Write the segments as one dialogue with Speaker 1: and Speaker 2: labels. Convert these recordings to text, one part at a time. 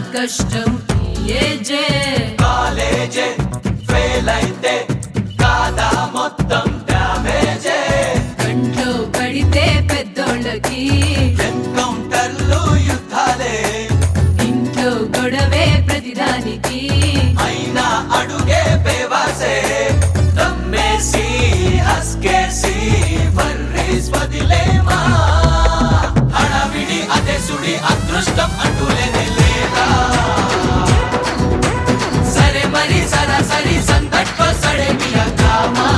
Speaker 1: కష్టం ఏజే
Speaker 2: కాలేజే ఫెయిల్ అయితే కాదా మొత్తం డ్యామేజే
Speaker 1: కంట్లో పడితే పెద్దోళ్ళకి
Speaker 2: ఎన్కౌంటర్లు యుద్ధాలే
Speaker 1: ఇంట్లో గొడవే ప్రతిదానికి
Speaker 2: అయినా అడుగే బేవాసే దమ్మేసి హస్కేసి వర్రీస్ వదిలేమా హడావిడి అదే సుడి అదృష్టం అంటూలేనే లేదా సరే మరి సరాసరి సందట్కో సడే మియా కామా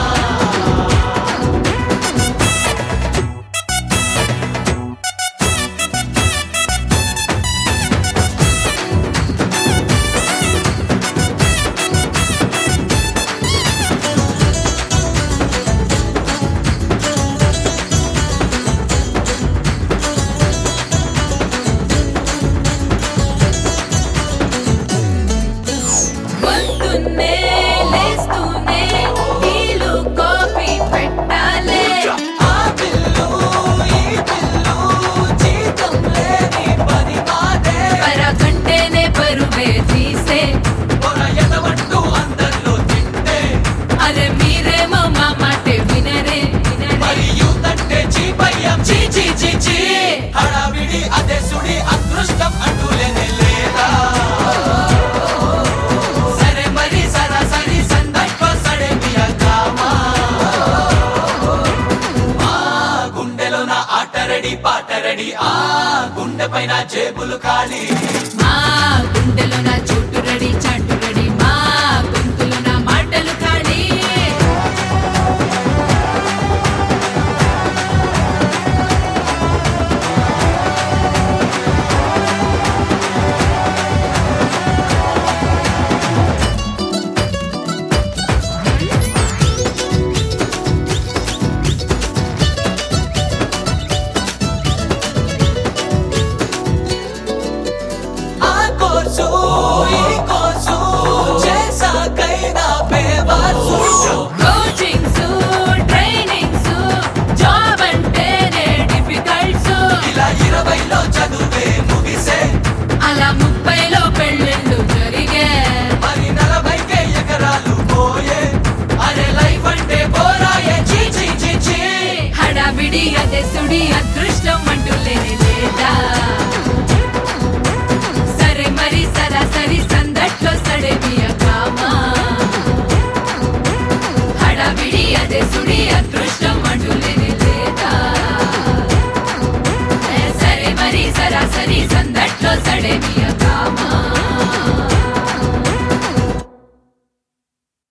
Speaker 1: పొద్దున్నే లేస్తూనే టీలు కాఫీ పెట్టాలే
Speaker 2: ఆ పిల్లు ఈ పిల్లు జీతం లేని పని మాదే
Speaker 1: అరగంటేనే పరువే తీసే
Speaker 2: పొర ఎదవంటూ అందరిలో తిట్టే
Speaker 1: అరే మీరేమో మా మాటే వినరే
Speaker 2: మరి యూత్ అంటే చీపయ్యం చీ చీ చీ చీ హడావిడి అదే సుడి అదృష్టం అంటూలేనే లేదా సరే మరి సరాసరి సందట్కో సడే మియా కామా ఆ గుండెలో నా ఆట రెడీ పాట రెడీ ఆ గుండె పైన జేబులు ఖాళీ
Speaker 1: మా గుండెలో నా చోటు రెడీ చాటు రెడీ మా గొంతులో నా మాటలు ఖాళీ
Speaker 2: ఆ కోర్సు ఈ కోర్సు చేసాకైనా బేవాసు
Speaker 1: కోచింగ్స్ ట్రైనింగ్స్ జాబ్ అంటేనే డిఫికల్ట్స్
Speaker 2: ఇలా 20లో చదువే ముగిసే
Speaker 1: అలా 30లో పెళ్ళిళ్ళు జరిగే
Speaker 2: మరి 40కే ఎకరాలు పోయే అరే లైఫ్ అంటే బోరాయే చీ చీ చీ చీ
Speaker 1: హడావిడి అదే సుడి అదృష్టం